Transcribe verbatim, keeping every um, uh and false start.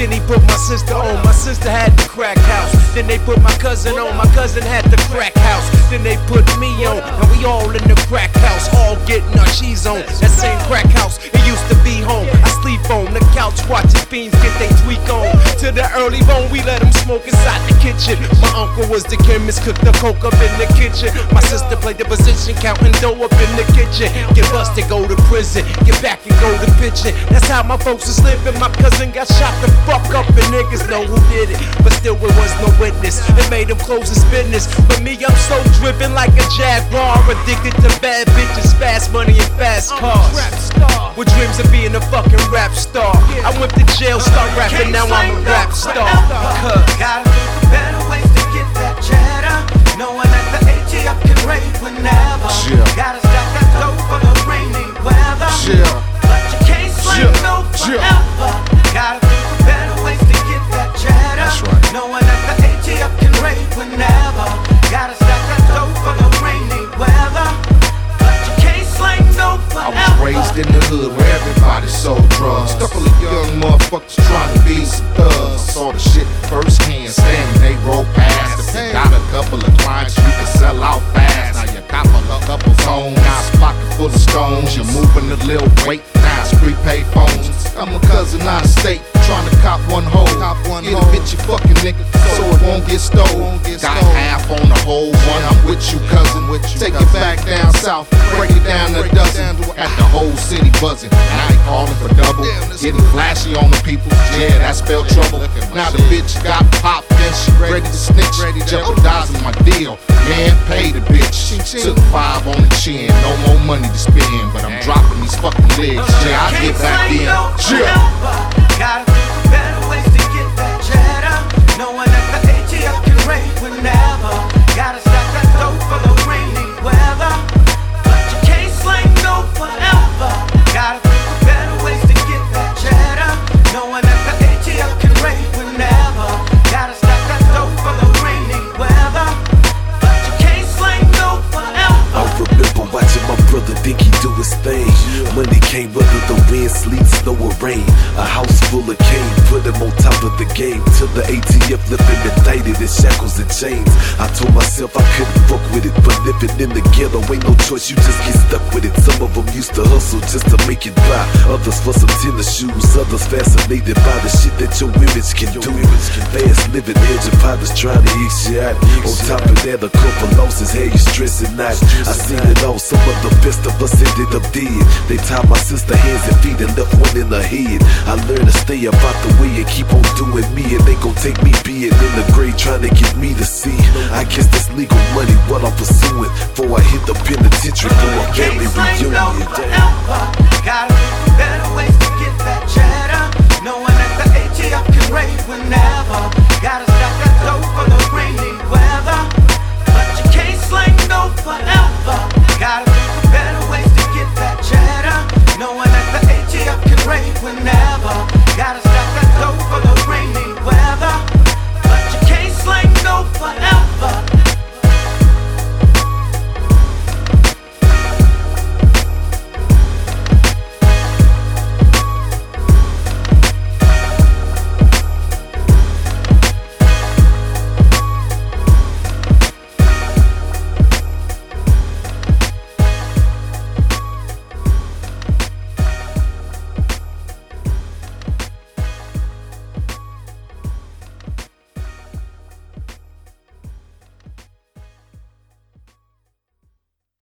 Then he put my sister on, my sister had the crack house. Then they put my cousin on, my cousin had the crack house. Then they put me on, and we all in the crack house, all getting our cheese on. That same crack house, it used to be home. I sleep on the couch watching fiends get they tweak on. To the early bone, we let them smoke inside the kitchen. My uncle was the chemist, cooked the coke up in the kitchen. My sister played the position, counting dough up in the kitchen. Get busted, go to prison, get back and go to pitching. That's how my folks was living. My cousin got shot the fuck up and niggas know who did it, but still there was no witness. It made him close his business. But me, I'm so driven like a Jaguar, addicted to bad bitches, fast money and fast cars. With dreams of being a fucking rap star. I went to jail, start rapping, now I'm a rap star. Gotta look better ways to get that cheddar, knowing that the A T F can raid whenever. Gotta stack that dough for the rainy weather, but you can't slang no forever. Gotta look better ways to get that cheddar, knowing that the A T F can raid whenever. Gotta stack that dough for the rainy weather, but you can't slang no forever. I was raised in the hood where everybody sold drugs. Couple of young motherfuckers trying to be some thugs. Saw the shit firsthand, standing they roll past. If you got a couple of clients, you can sell out fast. Now you got a couple zones, now it's pocket full of stones. You're moving a little weight, now it's prepaid phones. I'm a cousin out of state, trying to cop one hole. Get a bitch, you fucking nigga, so it won't get stole. Got half on the whole one, I'm with you, cousin. Take it back down south, break it down to a dozen. Got the whole city buzzing, now they calling for double. Getting flashy on the people, yeah, that spelled trouble. Now the bitch got popped and she ready to snitch, jeopardizing my deal. Man, pay the bitch, took five on the chin, no more money to spend, but I'm dropping these fucking legs. Yeah, I get back in. Yeah. Gotta think better ways to get that cheddar, knowing that the A T F can raid whenever. Gotta stack that dough for the rainy weather, but you can't slang no forever. Gotta think better ways to get that cheddar, knowing that the A T F can raid whenever. Gotta stack that dough for the rainy weather, but you can't slang no forever. I remember watching my brother think he do his thing. Money came whether the wind, sleet, snow or rain. A house full of cane, put him on top of the game. Till the A T F left him indicted in shackles and chains. I told myself I couldn't fuck with it, but living in the ghetto ain't no choice, you just get stuck with it. Some of them used to hustle just to make it by. Others for some tennis shoes, others fascinated by the shit that your image can do. Fast living edge of fathers trying to eat you out. On top of that, a couple losses had you stressing out. I seen it all, some of the best of us ended up dead. They tied my sister hands and feet and left one in her head. I learned to stay about the way and keep on doing me, and they gon' take me being in the grave trying to get me to see. I guess this legal money what I'm pursuing before I hit the penitentiary for a family reunion. Gotta